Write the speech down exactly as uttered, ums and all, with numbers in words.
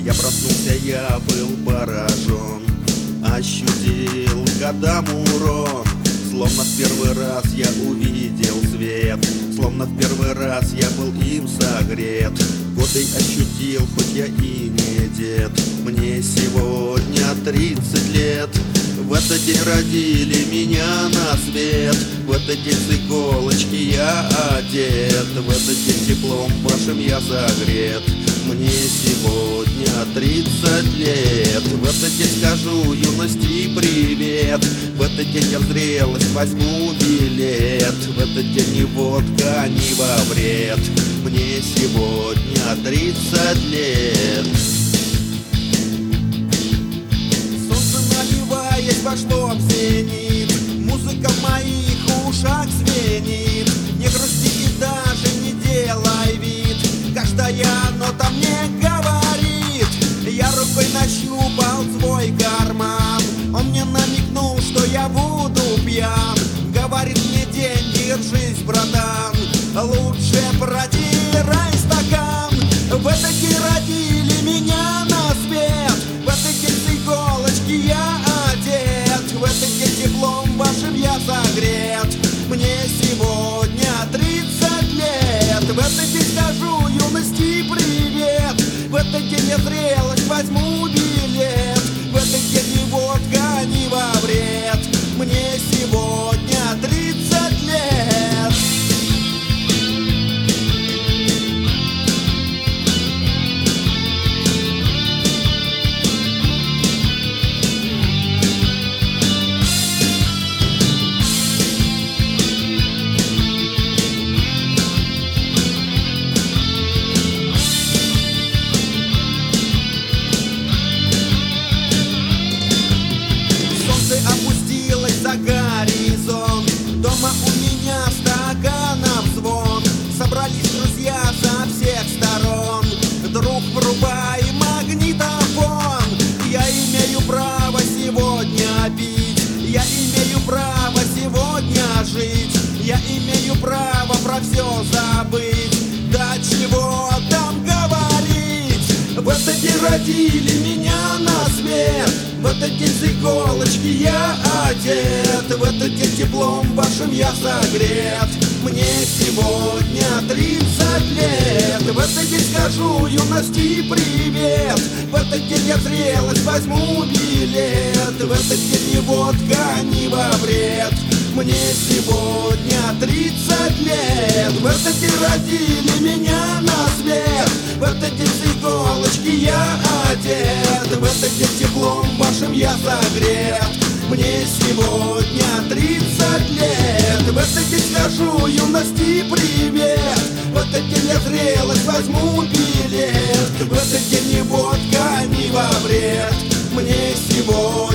Я проснулся, я был поражен, ощутил годам урон. Словно в первый раз я увидел свет, словно в первый раз я был им согрет. Годы ощутил, хоть я и не дед. Мне сегодня тридцать лет. В этот день родили меня на свет. В этот день с иголочки я одет. В этот день теплом вашим я согрет. Мне сегодня тридцать лет. В этот день скажу юности привет. В этот день я в зрелость возьму билет. В этот день ни водка, ни во вред. Мне сегодня тридцать лет. Солнце, наливаясь, вошло в зенит. Музыка в моих ушах звенит. Не грусти и даже не делай вид. Каждая нота мне говорит. Я рукой нащупал свой карман. Он мне намекнул, что я буду пьян. Говорит мне: день, держись, братан, лучше протирай стакан. В этот день родили меня на свет. В этот день с иголочки я одет. В этот день теплом вашим я согрет. Мне сегодня тридцать лет. В этот день скажу юности привет. В этот день я зрелость возьму билет. В этот день ни водка, ни во вред. Мне сегодня тридцать лет. Опустилась за горизонт. Дома у меня стаканов звон. Собрались друзья со всех сторон. Друг, врубай магнитофон. Я имею право сегодня пить. Я имею право сегодня жить. Я имею право про все забыть. Да чего там говорить. В этот день родили меня на свет. В этот день с иголочки я одет. В этот день теплом вашим я согрет. Мне сегодня тридцать лет. В этот день скажу юности привет. В этот день я в зрелость возьму билет. В этот день ни водка, ни во вред. Мне сегодня тридцать лет. В этот день родили меня на свет. В этот день с иголочки я одет. В этот день теплом вашим я согрет. Мне сегодня тридцать лет. В этот день скажу юности привет. В этот день я зрелость возьму билет. В этот день ни водка, ни во вред. Мне сегодня